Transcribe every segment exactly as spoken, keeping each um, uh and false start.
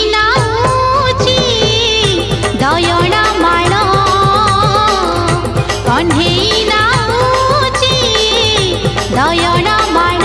नाउची दयणा माण कन्हेई नाउची दयणा माण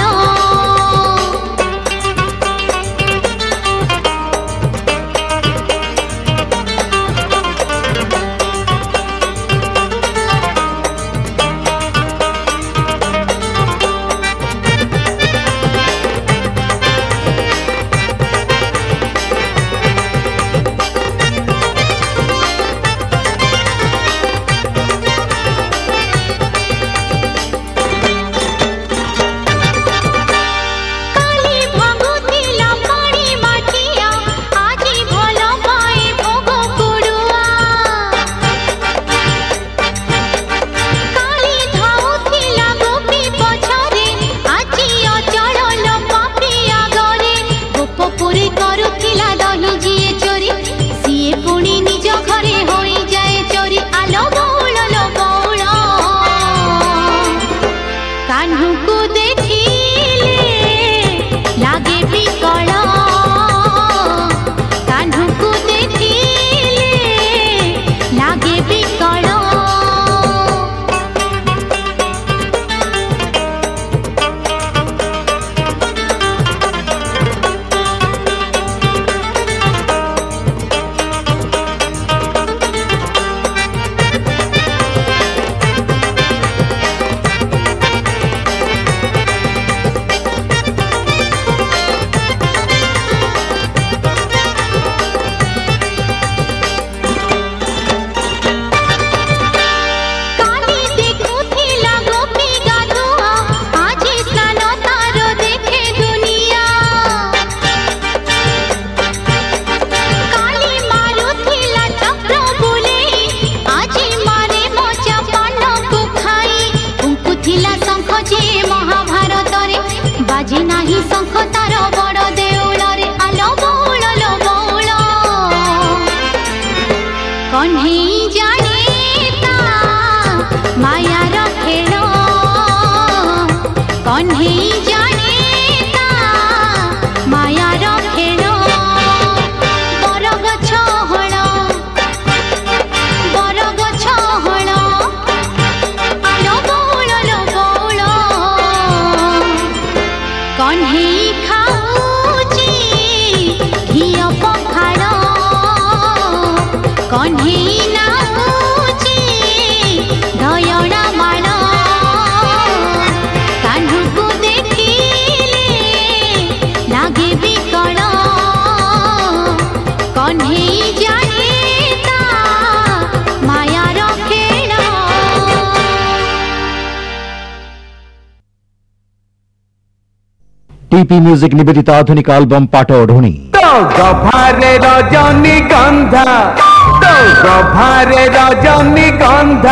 TP music निवेदित आधुनिक album पाट ओढ़णी तो गभारे रजनी गंधा तो गभारे रजनी गंधा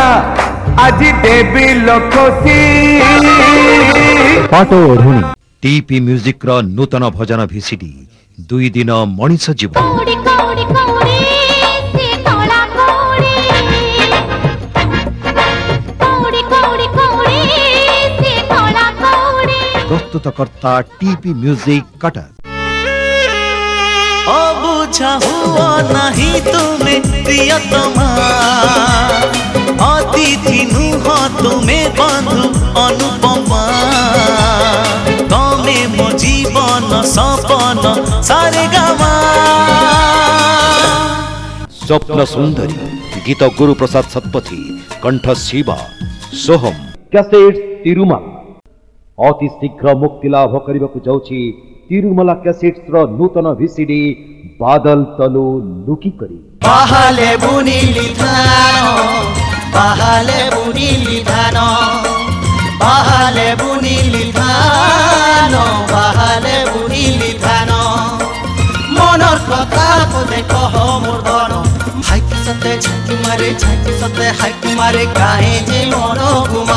आज देवी लोकोसी पाट ओढ़णी टीपी म्यूजिक रो नूतन भजन भिसीडी दुई दिन मनीष जीवन प्रस्तुतकर्ता टीपी म्यूजिक कटक। अबुझा हुआ नहीं तुम्हें प्रियतमा अतिथि नुह तुम्हें बंधु अनुपमा तमे मो जीवन सपन सारे गामा स्वप्न सुंदरी गीत गुरु प्रसाद सतपथी कंठ शिवा सोहम कैसेट्स तिरुमला अति शीघ्र मुक्ति लाभ करने जाऊँगी तिरुमला कैसेट्स रो नूतन भिसीडी बादल तलु लुकी करी बाहाले बुनिली धानो बाहाले बुनिली धानो बाहाले बुनिली धानो बाहाले बुनिली धानो मनर कथा पदे कह मोर धन हाइकी सते झाकी मारे झाकी सते हाइकी मारे काहे जे मन